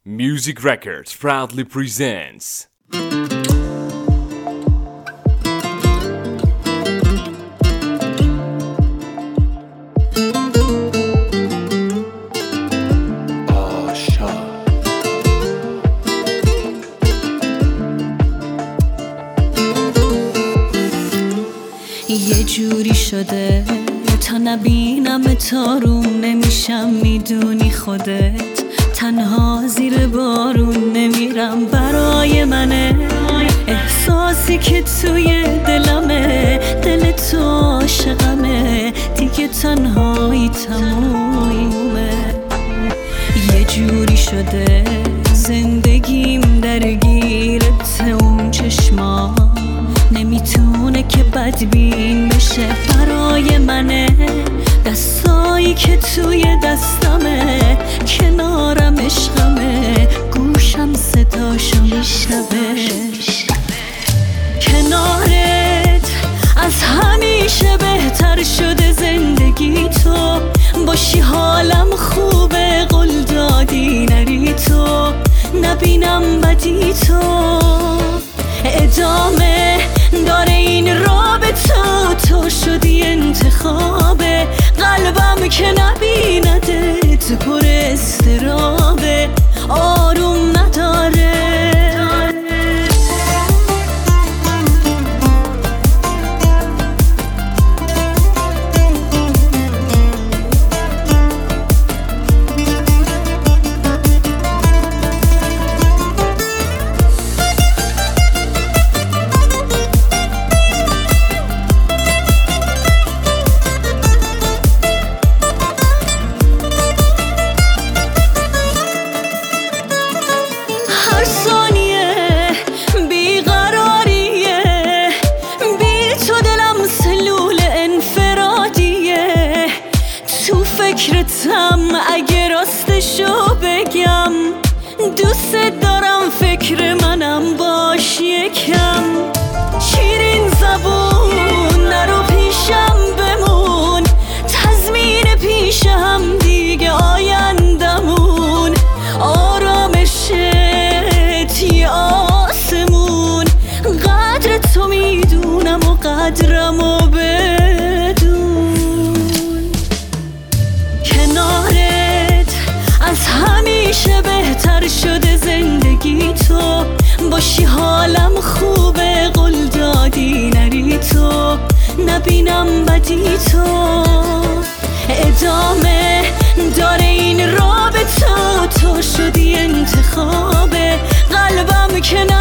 Music Records proudly presents یه جوری شده تا نبینم تارون نمیشم، میدونی خودت تنها زیر بارون نمیرم. برای منه احساسی که توی دلمه، دل تو عاشقمه، دیگه تنهایی تمومه. یه جوری شده زندگیم درگیرت، اون چشما نمیتونه که بدبین بشه. برای منه دستایی که توی دستمه، کنارم عشقمه، گوشم صداشو میشنوه. کنارت از همیشه بهتر شده زندگی، تو باشی حالم خوبه، قول دادی نری تو، نبینم بدی تو. ادامه داره این رابطه، تو شدی انتخاب قلبم که نبینده، تو پر استرابه، آروم نداره. فکرتم اگه راستشو بگم، دوست دارم فکر منم باش یکم. شیرین زبون نرو پیشم بمون، تضمین پیش هم دیگه آیندمون. آرامشت یه آسمون، قدر تو میدونم و قدرمو همیشه بهتر شده زندگی، تو باشی حالم خوبه، قول دادی نری تو، نبینم بدی تو. ادامه داره این رابطه، تو شدی انتخاب قلبم که